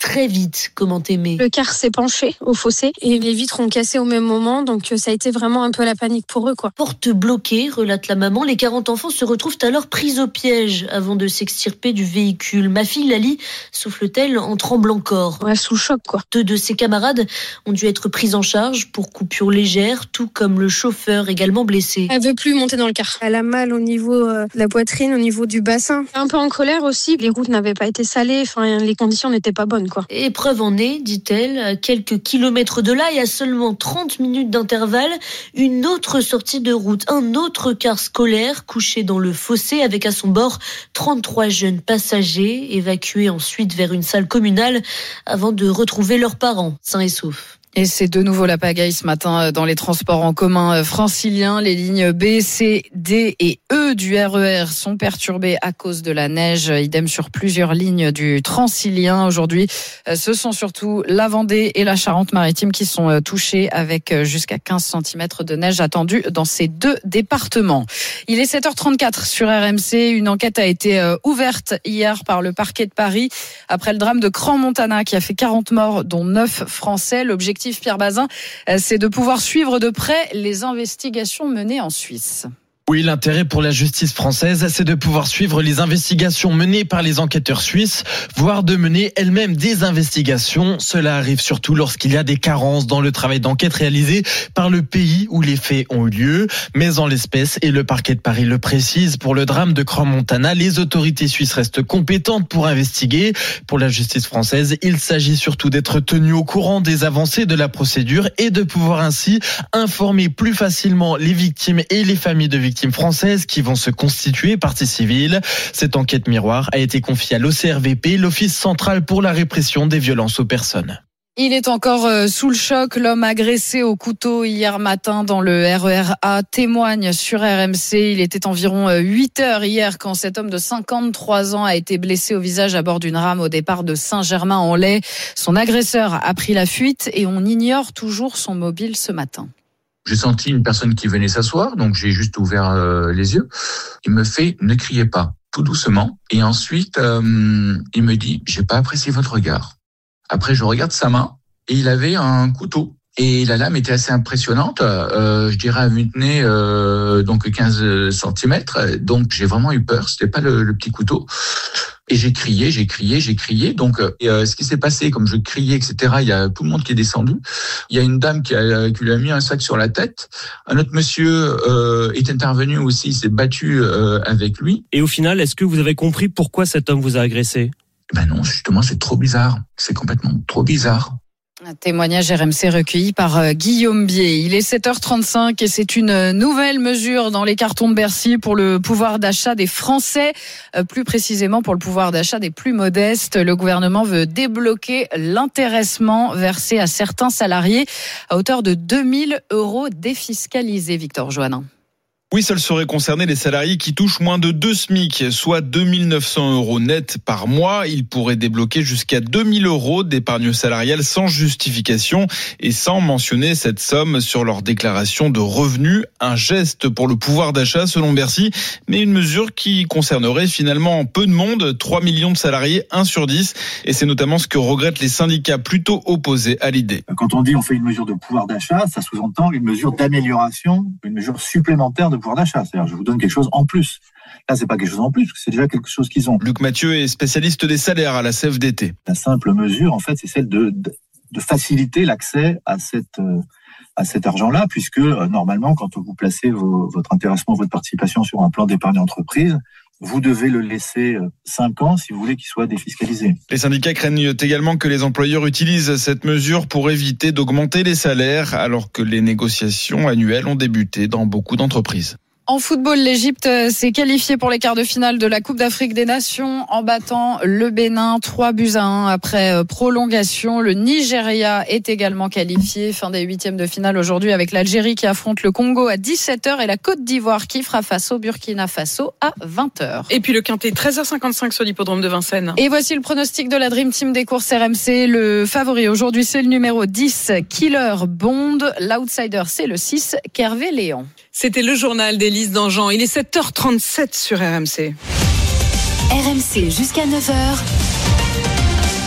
très vite, comment Aimé. Le car s'est penché au fossé et les vitres ont cassé au même moment, donc ça a été vraiment un peu la panique pour eux, quoi. Porte bloquée, relate la maman, les quarante enfants se retrouvent alors pris au piège avant de s'extirper du véhicule. Ma fille Lali, souffle-t-elle en tremblant encore. Ouais, sous le choc, quoi. Deux de ses camarades ont dû être pris en charge pour coupure légère, tout comme le chauffeur également blessé. Elle veut plus monter dans le car. Elle a mal au niveau euh, de la poitrine, au niveau du bassin. Un peu en colère aussi. Les routes n'avaient pas été salées, enfin les conditions n'étaient pas bonnes, quoi. Et preuve en est, dit-elle, à quelques kilomètres de là et à seulement trente minutes d'intervalle, une autre sortie de route, un autre car scolaire couché dans le fossé avec à son bord trente-trois jeunes passagers évacués ensuite vers une salle communale avant de retrouver leurs parents sains et saufs. Et c'est de nouveau la pagaille ce matin dans les transports en commun franciliens. Les lignes B, C, D et E du R E R sont perturbées à cause de la neige. Idem sur plusieurs lignes du Transilien. Aujourd'hui, ce sont surtout la Vendée et la Charente-Maritime qui sont touchées avec jusqu'à quinze centimètres de neige attendue dans ces deux départements. Il est sept heures trente-quatre sur R M C. Une enquête a été ouverte hier par le parquet de Paris après le drame de Crans-Montana qui a fait quarante morts, dont neuf Français. L'objectif, Pierre Bazin, c'est de pouvoir suivre de près les investigations menées en Suisse. Oui, l'intérêt pour la justice française, c'est de pouvoir suivre les investigations menées par les enquêteurs suisses, voire de mener elles-mêmes des investigations. Cela arrive surtout lorsqu'il y a des carences dans le travail d'enquête réalisé par le pays où les faits ont eu lieu. Mais en l'espèce, et le parquet de Paris le précise, pour le drame de Crans-Montana, les autorités suisses restent compétentes pour investiguer. Pour la justice française, il s'agit surtout d'être tenu au courant des avancées de la procédure et de pouvoir ainsi informer plus facilement les victimes et les familles de victimes françaises qui vont se constituer partie civile. Cette enquête miroir a été confiée à l'O C R V P, l'Office central pour la répression des violences aux personnes. Il est encore sous le choc. L'homme agressé au couteau hier matin dans le R E R A témoigne sur R M C. Il était environ huit heures hier quand cet homme de cinquante-trois ans a été blessé au visage à bord d'une rame au départ de Saint-Germain-en-Laye. Son agresseur a pris la fuite et on ignore toujours son mobile ce matin. J'ai senti une personne qui venait s'asseoir, donc j'ai juste ouvert euh, les yeux. Il me fait « ne criez pas », tout doucement. Et ensuite, euh, il me dit « j'ai pas apprécié votre regard ». Après, je regarde sa main et il avait un couteau. Et la lame était assez impressionnante, euh, je dirais elle tenait euh, donc quinze centimètres. Donc j'ai vraiment eu peur, c'était pas le, le petit couteau. Et j'ai crié, j'ai crié, j'ai crié. Donc et, euh, ce qui s'est passé, comme je criais, et cetera, il y a tout le monde qui est descendu. Il y a une dame qui, a, qui lui a mis un sac sur la tête. Un autre monsieur euh, est intervenu aussi, il s'est battu euh, avec lui. Et au final, est-ce que vous avez compris pourquoi cet homme vous a agressé ? Ben non, justement, c'est trop bizarre. C'est complètement trop bizarre. Un témoignage R M C recueilli par Guillaume Bier. Il est sept heures trente-cinq et c'est une nouvelle mesure dans les cartons de Bercy pour le pouvoir d'achat des Français, plus précisément pour le pouvoir d'achat des plus modestes. Le gouvernement veut débloquer l'intéressement versé à certains salariés à hauteur de deux mille euros défiscalisés. Victor Joannin. Oui, seuls seraient concernés les salariés qui touchent moins de deux SMIC, soit deux mille neuf cents euros net par mois. Ils pourraient débloquer jusqu'à deux mille euros d'épargne salariale sans justification et sans mentionner cette somme sur leur déclaration de revenus. Un geste pour le pouvoir d'achat selon Bercy, mais une mesure qui concernerait finalement peu de monde, trois millions de salariés, un sur dix. Et c'est notamment ce que regrettent les syndicats plutôt opposés à l'idée. Quand on dit on fait une mesure de pouvoir d'achat, ça sous-entend une mesure d'amélioration, une mesure supplémentaire de pouvoir d'achat. C'est-à-dire, je vous donne quelque chose en plus. Là, c'est pas quelque chose en plus, c'est déjà quelque chose qu'ils ont. Luc Mathieu est spécialiste des salaires à la C F D T. La simple mesure, en fait, c'est celle de, de, de faciliter l'accès à cette, euh, à cet argent-là, puisque, euh, normalement, quand vous placez vos, votre intéressement, votre participation sur un plan d'épargne entreprise, vous devez le laisser cinq ans si vous voulez qu'il soit défiscalisé. Les syndicats craignent également que les employeurs utilisent cette mesure pour éviter d'augmenter les salaires, alors que les négociations annuelles ont débuté dans beaucoup d'entreprises. En football, l'Égypte s'est qualifiée pour les quarts de finale de la Coupe d'Afrique des Nations en battant le Bénin trois buts à un après prolongation. Le Nigeria est également qualifié. Fin des huitièmes de finale aujourd'hui avec l'Algérie qui affronte le Congo à dix-sept heures et la Côte d'Ivoire qui fera face au Burkina Faso à vingt heures. Et puis le quintet, treize heures cinquante-cinq sur l'hippodrome de Vincennes. Et voici le pronostic de la Dream Team des courses R M C. Le favori aujourd'hui, c'est le numéro dix, Killer Bond. L'outsider, c'est le six, Kervé Léon. C'était le journal d'Élise Dangean. Il est sept heures trente-sept sur R M C. R M C jusqu'à neuf heures.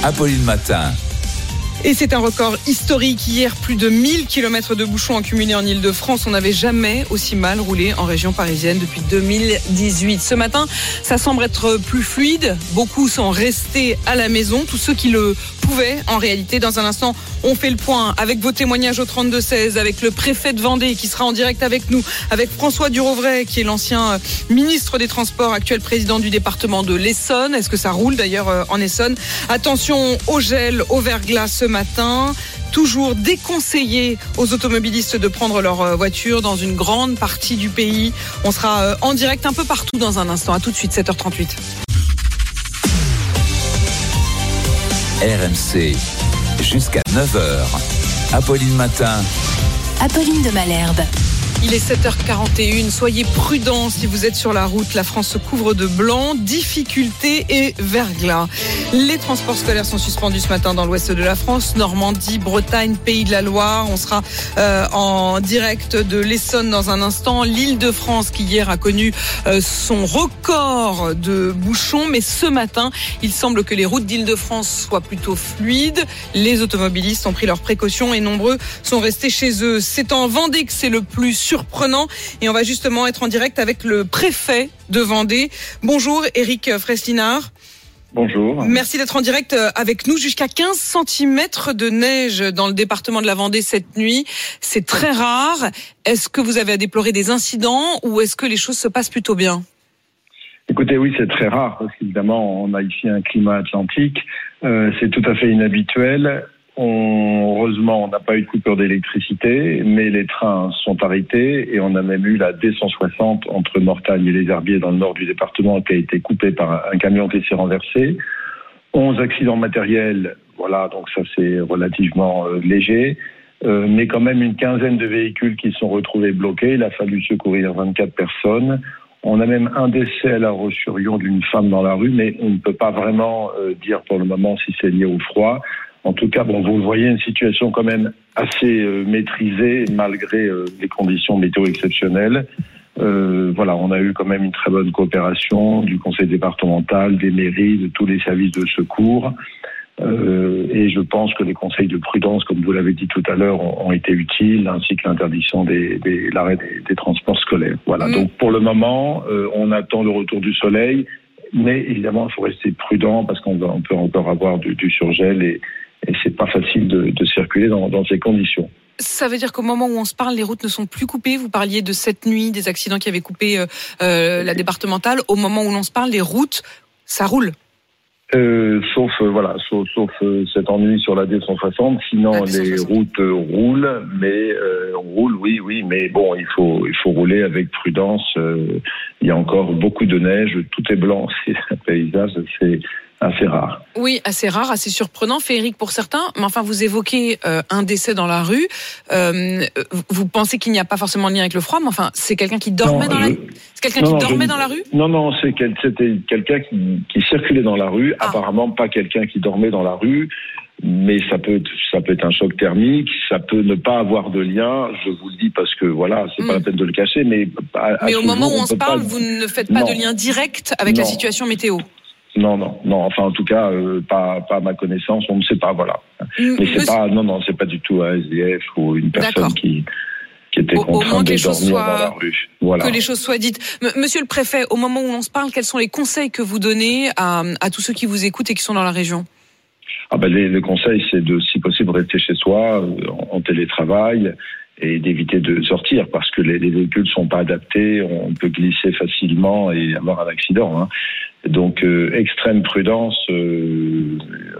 Apolline Matin. Et c'est un record historique. Hier, plus de mille kilomètres de bouchons accumulés en Ile-de-France. On n'avait jamais aussi mal roulé en région parisienne depuis deux mille dix-huit. Ce matin, ça semble être plus fluide. Beaucoup sont restés à la maison. Tous ceux qui le pouvaient, en réalité. Dans un instant, on fait le point avec vos témoignages au trente-deux seize, avec le préfet de Vendée qui sera en direct avec nous, avec François Durovray qui est l'ancien ministre des Transports, actuel président du département de l'Essonne. Est-ce que ça roule d'ailleurs en Essonne? Attention au gel, au verglas ce matin. Toujours déconseillé aux automobilistes de prendre leur voiture dans une grande partie du pays. On sera en direct un peu partout dans un instant. À tout de suite, sept heures trente-huit. R M C, jusqu'à neuf heures. Apolline Matin. Apolline de Malherbe. Il est sept heures quarante et une. Soyez prudents si vous êtes sur la route. La France se couvre de blanc, difficultés et verglas. Les transports scolaires sont suspendus ce matin dans l'ouest de la France, Normandie, Bretagne, Pays de la Loire. On sera euh, en direct de l'Essonne dans un instant. L'Île-de-France qui hier a connu euh, son record de bouchons, mais ce matin, il semble que les routes d'Île-de-France soient plutôt fluides. Les automobilistes ont pris leurs précautions et nombreux sont restés chez eux. C'est en Vendée que c'est le plus surprenant et on va justement être en direct avec le préfet de Vendée. Bonjour Éric Freslinard. Bonjour. Merci d'être en direct avec nous. Jusqu'à quinze centimètres de neige dans le département de la Vendée cette nuit. C'est très rare. Est-ce que vous avez à déplorer des incidents ou est-ce que les choses se passent plutôt bien? Écoutez, oui, c'est très rare parce qu'évidemment, on a ici un climat atlantique. Euh, c'est tout à fait inhabituel. On, heureusement, on n'a pas eu de coupure d'électricité, mais les trains sont arrêtés et on a même eu la D cent soixante entre Mortagne et les Herbiers dans le nord du département qui a été coupée par un camion qui s'est renversé. onze accidents matériels, voilà, donc ça c'est relativement euh, léger, euh, mais quand même une quinzaine de véhicules qui sont retrouvés bloqués. Il a fallu secourir vingt-quatre personnes. On a même un décès à La Roche-sur-Yon d'une femme dans la rue, mais on ne peut pas vraiment euh, dire pour le moment si c'est lié au froid. En tout cas, bon, vous le voyez, une situation quand même assez euh, maîtrisée malgré euh, les conditions météo exceptionnelles. Euh, voilà, on a eu quand même une très bonne coopération du conseil départemental, des mairies, de tous les services de secours. Euh, et je pense que les conseils de prudence, comme vous l'avez dit tout à l'heure, ont, ont été utiles, ainsi que l'interdiction des, des l'arrêt des, des transports scolaires. Voilà. Mmh. Donc pour le moment, euh, on attend le retour du soleil, mais évidemment, il faut rester prudent parce qu'on va, on peut encore avoir du, du surgel et Et c'est pas facile de, de circuler dans, dans ces conditions. Ça veut dire qu'au moment où on se parle, les routes ne sont plus coupées. Vous parliez de cette nuit, des accidents qui avaient coupé euh, la départementale. Au moment où l'on se parle, les routes, ça roule. Euh, sauf euh, voilà, sauf, sauf euh, cet ennui sur la D cent soixante. Sinon, ah, les routes euh, roulent, mais euh, on roule, oui, oui, mais bon, il faut il faut rouler avec prudence. Euh, il y a encore beaucoup de neige, tout est blanc, c'est un paysage, c'est assez rare. Oui, assez rare, assez surprenant, Fééric pour certains. Mais enfin, vous évoquez euh, un décès dans la rue. Euh, vous pensez qu'il n'y a pas forcément de lien avec le froid, mais enfin, c'est quelqu'un qui dormait non, dans je... la. C'est quelqu'un non, qui non, dormait je... dans la rue. Non, non, c'est quel... c'était quelqu'un qui, qui circulait dans la rue. Ah. Apparemment, pas quelqu'un qui dormait dans la rue. Mais ça peut être, ça peut être un choc thermique, ça peut ne pas avoir de lien. Je vous le dis parce que voilà, c'est mmh. pas la peine de le cacher. Mais à, mais à au moment jour, où on, on se parle, pas... vous ne faites pas non. de lien direct avec non. la situation météo. Non, non, non. Enfin, en tout cas, euh, pas, pas à ma connaissance. On ne sait pas, voilà. Mmh, mais c'est monsieur... pas, non, non, c'est pas du tout un S D F ou une personne D'accord. qui, qui était au, contrainte au de dormir soient... dans la rue. Voilà. Que les choses soient dites. M- Monsieur le préfet, au moment où on se parle, quels sont les conseils que vous donnez à, à tous ceux qui vous écoutent et qui sont dans la région? Ah ben, les, les conseils, c'est de, si possible, rester chez soi, en, en télétravail, et d'éviter de sortir parce que les, les véhicules sont pas adaptés, on peut glisser facilement et avoir un accident. Hein. Donc euh, extrême prudence euh,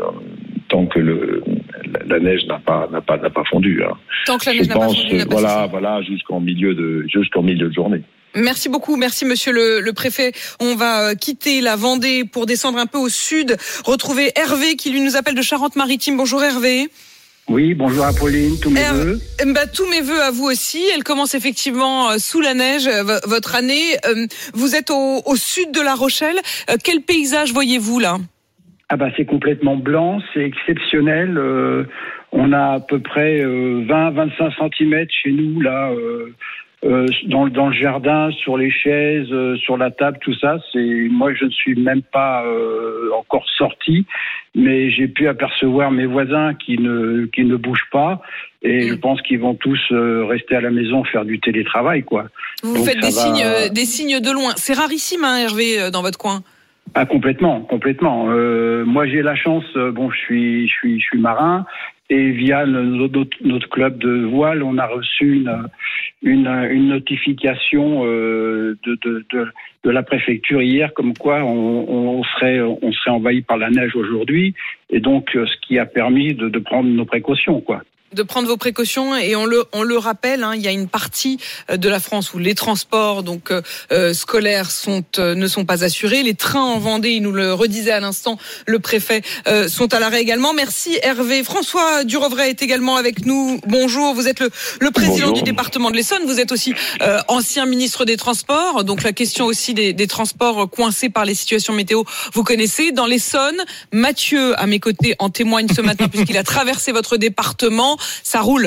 tant que le, la, la neige n'a pas n'a pas n'a pas fondu. Hein. Tant que la neige Je n'a pense, pas fondu, n'a pas voilà cessé. voilà jusqu'en milieu de jusqu'en milieu de journée. Merci beaucoup, merci monsieur le, le préfet. On va quitter la Vendée pour descendre un peu au sud, retrouver Hervé qui lui nous appelle de Charente-Maritime. Bonjour Hervé. Oui, bonjour Apolline, tous mes Hervé, vœux. Bah, tous mes vœux à vous aussi. Elle commence effectivement euh, sous la neige, euh, votre année. Euh, vous êtes au, au sud de La Rochelle. Euh, quel paysage voyez-vous là ? Ah bah c'est complètement blanc, c'est exceptionnel. Euh, on a à peu près euh, vingt à vingt-cinq centimètres chez nous là. Euh, euh, dans, dans le jardin, sur les chaises, euh, sur la table, tout ça. C'est moi, je ne suis même pas euh, encore sorti, mais j'ai pu apercevoir mes voisins qui ne qui ne bougent pas, et je pense qu'ils vont tous euh, rester à la maison, faire du télétravail, quoi. Vous Donc, faites des va... signes, euh, des signes de loin. C'est rarissime, hein, Hervé, euh, dans votre coin. Ah, complètement, complètement. Euh, moi, j'ai la chance. Euh, bon, je suis, je suis, je suis marin. Et via notre, notre club de voile, on a reçu une, une, une notification euh, de, de, de, de la préfecture hier, comme quoi on, on, serait, on serait envahi par la neige aujourd'hui, et donc ce qui a permis de, de prendre nos précautions, quoi. De prendre vos précautions, et on le on le rappelle, hein, il y a une partie de la France où les transports donc euh, scolaires sont euh, ne sont pas assurés, les trains en Vendée, il nous le redisait à l'instant le préfet, euh, sont à l'arrêt également. Merci Hervé. François Durovray est également avec nous. Bonjour, vous êtes le le président Bonjour. du département de l'Essonne, vous êtes aussi euh, ancien ministre des Transports, donc la question aussi des des transports coincés par les situations météo, vous connaissez. Dans l'Essonne, Mathieu à mes côtés en témoigne ce matin puisqu'il a traversé votre département. Ça roule.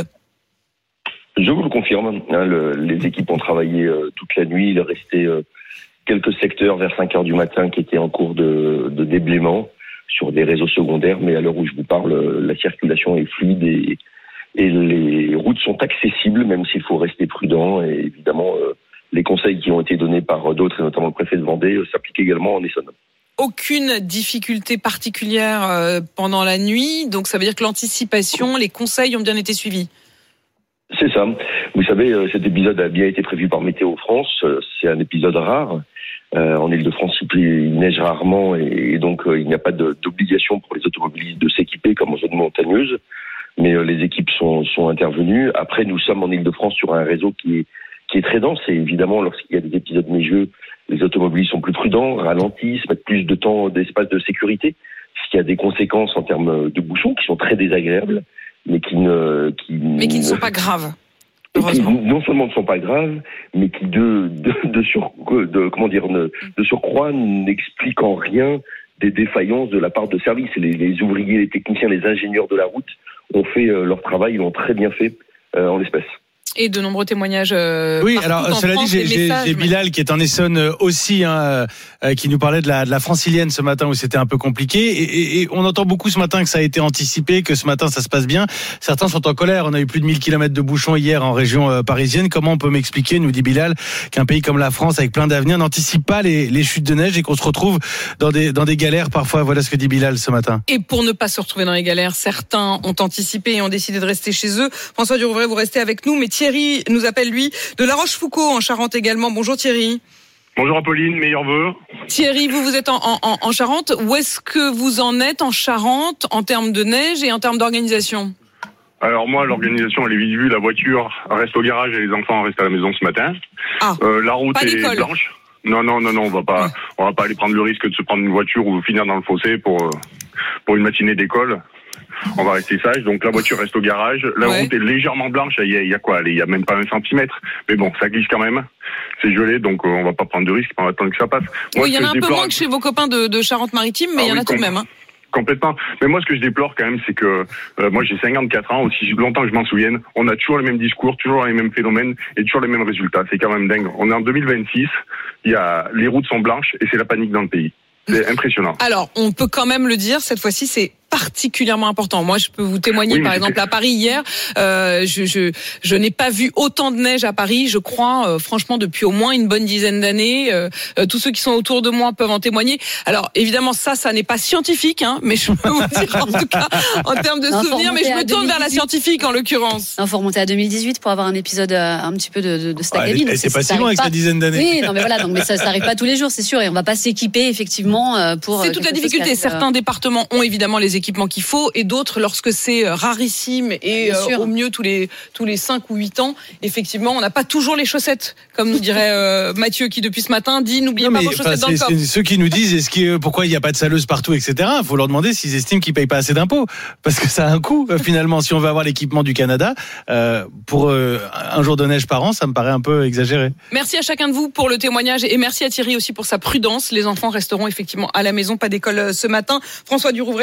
Je vous le confirme. Hein, le, les équipes ont travaillé euh, toute la nuit. Il est resté euh, quelques secteurs vers cinq heures du matin qui étaient en cours de, de déblaiement sur des réseaux secondaires. Mais à l'heure où je vous parle, euh, la circulation est fluide et, et les routes sont accessibles, même s'il faut rester prudent. Et évidemment, euh, les conseils qui ont été donnés par d'autres, et notamment le préfet de Vendée, euh, s'appliquent également en Essonne. Aucune difficulté particulière pendant la nuit, donc ça veut dire que l'anticipation, les conseils ont bien été suivis. C'est ça. Vous savez, cet épisode a bien été prévu par Météo France. C'est un épisode rare. Euh, en Île-de-France, il neige rarement et donc il n'y a pas de, d'obligation pour les automobilistes de s'équiper comme en zone montagneuse. Mais les équipes sont, sont intervenues. Après, nous sommes en Île-de-France sur un réseau qui est, qui est très dense. Et évidemment, lorsqu'il y a des épisodes neigeux, les automobilistes sont plus prudents, ralentissent, mettent plus de temps d'espace de sécurité, ce qui a des conséquences en termes de bouchons qui sont très désagréables, mais qui ne... Qui mais qui ne sont pas graves. Qui non seulement ne sont pas graves, mais qui de, de, de, sur, de, comment dire, de, de surcroît n'expliquent en rien des défaillances de la part de services. Les, les ouvriers, les techniciens, les ingénieurs de la route ont fait leur travail, ils l'ont très bien fait euh, en l'espèce. Et de nombreux témoignages. Euh, oui, alors cela France, dit, j'ai, j'ai, j'ai Bilal qui est en Essonne aussi, hein, euh, qui nous parlait de la, de la francilienne ce matin où c'était un peu compliqué. Et, et, et on entend beaucoup ce matin que ça a été anticipé, que ce matin ça se passe bien. Certains sont en colère. On a eu plus de mille kilomètres de bouchons hier en région euh, parisienne. Comment on peut m'expliquer, nous dit Bilal, qu'un pays comme la France, avec plein d'avenir, n'anticipe pas les, les chutes de neige et qu'on se retrouve dans des, dans des galères parfois. Voilà ce que dit Bilal ce matin. Et pour ne pas se retrouver dans les galères, certains ont anticipé et ont décidé de rester chez eux. François Durovray, vous restez avec nous, mais Thierry nous appelle, lui, de La Rochefoucauld en Charente également. Bonjour Thierry. Bonjour Apolline, meilleurs vœux. Thierry, vous, vous êtes en, en, en Charente. Où est-ce que vous en êtes en Charente en termes de neige et en termes d'organisation ? Alors moi, l'organisation, elle est vite vue. La voiture reste au garage et les enfants restent à la maison ce matin. Ah, euh, la route pas est d'école. Blanche. Non, non, non, non, on va pas, on va pas aller prendre le risque de se prendre une voiture ou finir dans le fossé pour, pour une matinée d'école. On va rester sage. Donc la voiture reste au garage. La ouais. route est légèrement blanche. Il y a, il y a quoi ? Il y a même pas un centimètre. Mais bon, ça glisse quand même. C'est gelé, donc euh, on va pas prendre de risque. On va attendre que ça passe. Moi, oui, il y en a un peu moins que chez vos copains de, de Charente-Maritime, mais il ah, y en oui, a tout de même. Hein. Complètement. Mais moi, ce que je déplore quand même, c'est que euh, moi, j'ai cinquante-quatre ans, aussi longtemps que je m'en souvienne, on a toujours les mêmes discours, toujours les mêmes phénomènes et toujours les mêmes résultats. C'est quand même dingue. On est en deux mille vingt-six. Il y a les routes sont blanches et c'est la panique dans le pays. C'est impressionnant. Alors, on peut quand même le dire, cette fois-ci, c'est particulièrement important. Moi, je peux vous témoigner, oui, par exemple, c'est... à Paris hier, euh, je, je, je n'ai pas vu autant de neige à Paris, je crois, euh, franchement, depuis au moins une bonne dizaine d'années. Euh, euh, tous ceux qui sont autour de moi peuvent en témoigner. Alors, évidemment, ça, ça n'est pas scientifique, hein, mais je peux vous dire, en tout cas, en termes de non, souvenirs, mais je me tourne vers la scientifique, en l'occurrence. Il faut remonter à deux mille dix-huit pour avoir un épisode euh, un petit peu de, de, de Stagavine. Ah, c'est pas si loin avec cette dizaine d'années. Oui, non, mais voilà, donc, mais ça, ça arrive pas tous les jours, c'est sûr, et on va pas s'équiper, effectivement, euh, pour... C'est toute la difficulté. Certains départements ont évidemment les équipements qu'il faut, et d'autres, lorsque c'est rarissime et euh, au mieux tous les tous les cinq ou huit ans, effectivement, on n'a pas toujours les chaussettes, comme nous dirait euh, Mathieu qui depuis ce matin dit n'oubliez non, pas vos chaussettes dans le coffre. Ceux qui nous disent est-ce que pourquoi il n'y a pas de saleuse partout, et cetera. Il faut leur demander s'ils estiment qu'ils payent pas assez d'impôts, parce que ça a un coût finalement. Si on veut avoir l'équipement du Canada euh, pour euh, un jour de neige par an, ça me paraît un peu exagéré. Merci à chacun de vous pour le témoignage et merci à Thierry aussi pour sa prudence. Les enfants resteront effectivement à la maison, pas d'école ce matin. François Durovray qui nous faisait le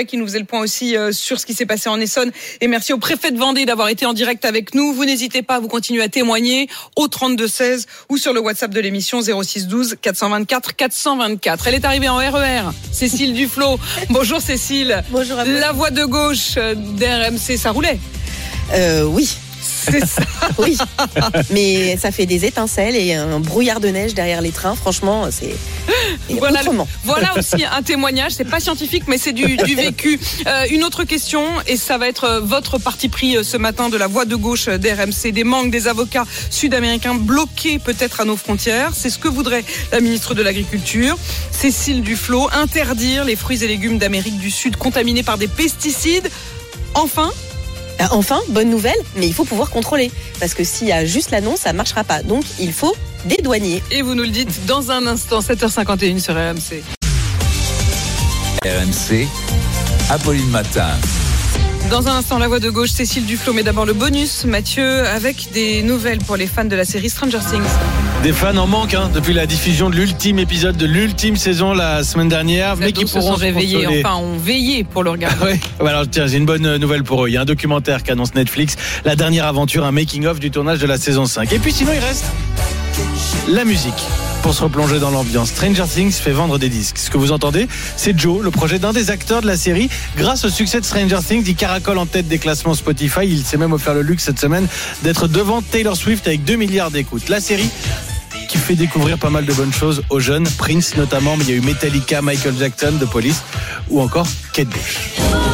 le point aussi euh, sur ce qui s'est passé en Essonne. Et merci au préfet de Vendée d'avoir été en direct avec nous. Vous n'hésitez pas, vous continuez à témoigner au trente-deux seize ou sur le WhatsApp de l'émission zéro six douze quatre cent vingt-quatre quatre cent vingt-quatre. Elle est arrivée en R E R, Cécile Duflot. Bonjour Cécile. Bonjour à vous. La voie de gauche d'R M C, ça roulait. Euh, oui. C'est ça. Oui. Mais ça fait des étincelles et un brouillard de neige derrière les trains. Franchement, c'est voilà, autrement. Voilà aussi un témoignage. C'est pas scientifique, mais c'est du, du vécu. Euh, une autre question, et ça va être votre parti pris ce matin de la voie de gauche d'R M C. Des manques des avocats sud-américains bloqués peut-être à nos frontières. C'est ce que voudrait la ministre de l'Agriculture, Cécile Duflot. Interdire les fruits et légumes d'Amérique du Sud contaminés par des pesticides. Enfin. Enfin, bonne nouvelle, mais il faut pouvoir contrôler. Parce que s'il y a juste l'annonce, ça ne marchera pas. Donc, il faut des douaniers. Et vous nous le dites dans un instant, sept heures cinquante et une sur R M C. R M C, Apolline Matin. Dans un instant, la voix de gauche, Cécile Duflot. Mais d'abord le bonus, Mathieu, avec des nouvelles pour les fans de la série Stranger Things. Des fans en manque hein, depuis la diffusion de l'ultime épisode de l'ultime saison la semaine dernière. Les mais qui se pourront sont réveillés, se consoler. enfin ont veillé pour le regarder. Ouais. Alors tiens, j'ai une bonne nouvelle pour eux. Il y a un documentaire qu'annonce Netflix, la dernière aventure, un making-of du tournage de la saison cinq. Et puis sinon, il reste la musique. Pour se replonger dans l'ambiance, Stranger Things fait vendre des disques. Ce que vous entendez, c'est Joe, le projet d'un des acteurs de la série. Grâce au succès de Stranger Things, il caracole en tête des classements Spotify. Il s'est même offert le luxe cette semaine d'être devant Taylor Swift avec deux milliards d'écoutes. La série qui fait découvrir pas mal de bonnes choses aux jeunes, Prince notamment, mais il y a eu Metallica, Michael Jackson, The Police ou encore Kate Bush.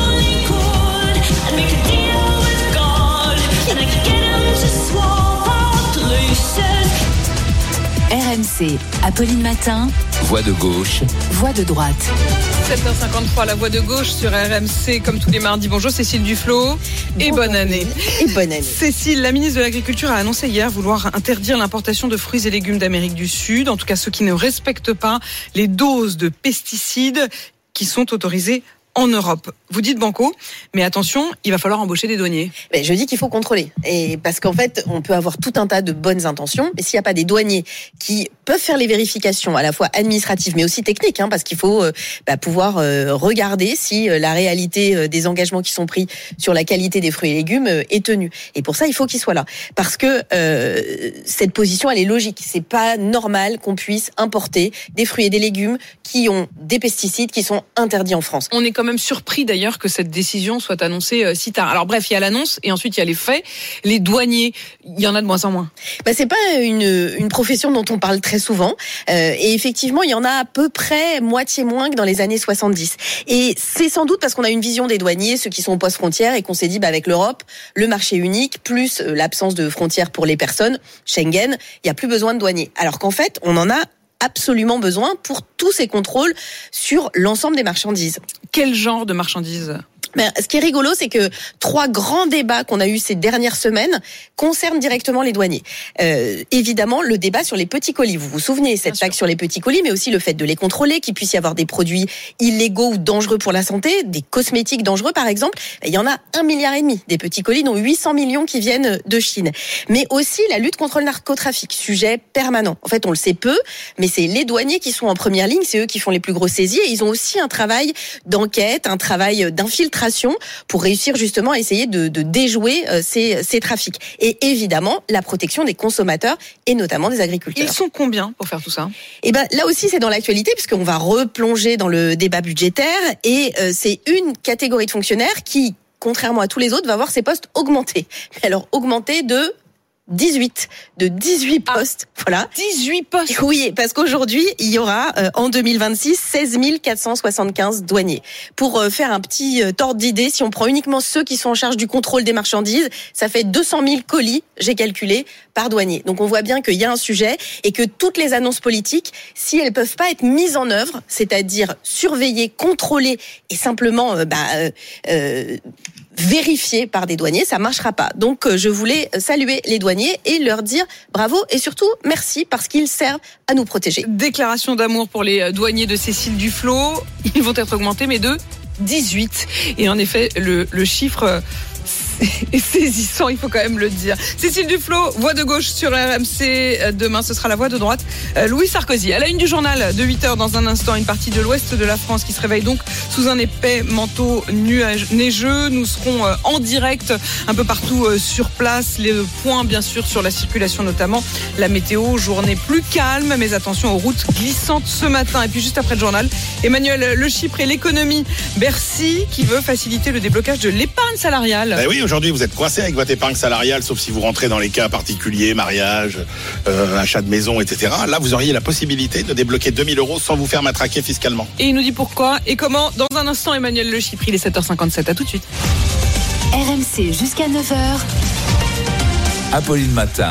R M C, Apolline Matin. Voix de gauche. Voix de droite. sept heures cinquante-trois, la voix de gauche sur R M C, comme tous les mardis. Bonjour Cécile Duflot et bonne année. Et bonne année. Cécile, la ministre de l'Agriculture a annoncé hier vouloir interdire l'importation de fruits et légumes d'Amérique du Sud, en tout cas ceux qui ne respectent pas les doses de pesticides qui sont autorisées en Europe. Vous dites banco, mais attention, il va falloir embaucher des douaniers. Mais je dis qu'il faut contrôler. Et parce qu'en fait, on peut avoir tout un tas de bonnes intentions, mais s'il n'y a pas des douaniers qui peuvent faire les vérifications à la fois administratives, mais aussi techniques, hein, parce qu'il faut euh, bah, pouvoir euh, regarder si euh, la réalité euh, des engagements qui sont pris sur la qualité des fruits et légumes euh, est tenue. Et pour ça, il faut qu'ils soient là. Parce que euh, cette position, elle est logique. C'est pas normal qu'on puisse importer des fruits et des légumes qui ont des pesticides qui sont interdits en France. On est quand même surpris d'ailleurs que cette décision soit annoncée euh, si tard. Alors bref, il y a l'annonce et ensuite il y a les faits. Les douaniers, il y en a de moins en moins. Bah, c'est pas une, une profession dont on parle très souvent. Euh, et effectivement, il y en a à peu près moitié moins que dans les années soixante-dix. Et c'est sans doute parce qu'on a une vision des douaniers, ceux qui sont aux postes frontières, et qu'on s'est dit, bah, avec l'Europe, le marché unique, plus l'absence de frontières pour les personnes, Schengen, il n'y a plus besoin de douaniers. Alors qu'en fait, on en a absolument besoin pour tous ces contrôles sur l'ensemble des marchandises. Quel genre de marchandises ? Ben, ce qui est rigolo, c'est que trois grands débats qu'on a eus ces dernières semaines concernent directement les douaniers. Euh, évidemment, le débat sur les petits colis. Vous vous souvenez, cette taxe sur les petits colis, mais aussi le fait de les contrôler, qu'il puisse y avoir des produits illégaux ou dangereux pour la santé, des cosmétiques dangereux par exemple. Il y en a un milliard et demi des petits colis, dont huit cents millions qui viennent de Chine. Mais aussi la lutte contre le narcotrafic, sujet permanent. En fait, on le sait peu, mais c'est les douaniers qui sont en première ligne, c'est eux qui font les plus grosses saisies, et ils ont aussi un travail d'enquête, un travail d'infiltration pour réussir justement à essayer de, de déjouer euh, ces, ces trafics. Et évidemment, la protection des consommateurs et notamment des agriculteurs. Ils sont combien pour faire tout ça ? Et ben là aussi, c'est dans l'actualité puisqu'on va replonger dans le débat budgétaire et euh, c'est une catégorie de fonctionnaires qui, contrairement à tous les autres, va voir ses postes augmenter. Alors augmenter de dix-huit, de dix-huit postes, ah, voilà. dix-huit postes. Oui, parce qu'aujourd'hui, il y aura euh, en deux mille vingt-six seize mille quatre cent soixante-quinze douaniers. Pour euh, faire un petit euh, ordre d'idée, si on prend uniquement ceux qui sont en charge du contrôle des marchandises, ça fait deux cent mille colis, j'ai calculé, par douanier. Donc on voit bien qu'il y a un sujet et que toutes les annonces politiques, si elles peuvent pas être mises en œuvre, c'est-à-dire surveillées, contrôlées et simplement euh, bah, euh, euh, vérifiées par des douaniers, ça marchera pas. Donc euh, je voulais saluer les douaniers et leur dire bravo et surtout merci parce qu'ils servent à nous protéger. Déclaration d'amour pour les douaniers de Cécile Duflot. Ils vont être augmentés mais de dix-huit. Et en effet, le, le chiffre c'est saisissant, il faut quand même le dire. Cécile Duflot, voix de gauche sur R M C. Demain, ce sera la voix de droite. Louis Sarkozy. À la une du journal de huit heures, dans un instant, une partie de l'ouest de la France qui se réveille donc sous un épais manteau nuage, neigeux. Nous serons en direct un peu partout sur place. Les points, bien sûr, sur la circulation notamment. La météo, journée plus calme, mais attention aux routes glissantes ce matin. Et puis juste après le journal, Emmanuel Le Chypre et l'économie. Bercy qui veut faciliter le déblocage de l'épargne salariale. Ben oui, aujourd'hui vous êtes coincé avec votre épargne salariale, sauf si vous rentrez dans les cas particuliers, mariage, euh, achat de maison, et cetera. Là, vous auriez la possibilité de débloquer deux mille euros sans vous faire matraquer fiscalement. Et il nous dit pourquoi et comment. Dans un instant, Emmanuel Le Chypre, il est sept heures cinquante-sept. À tout de suite. R M C jusqu'à neuf heures. Apolline Matin.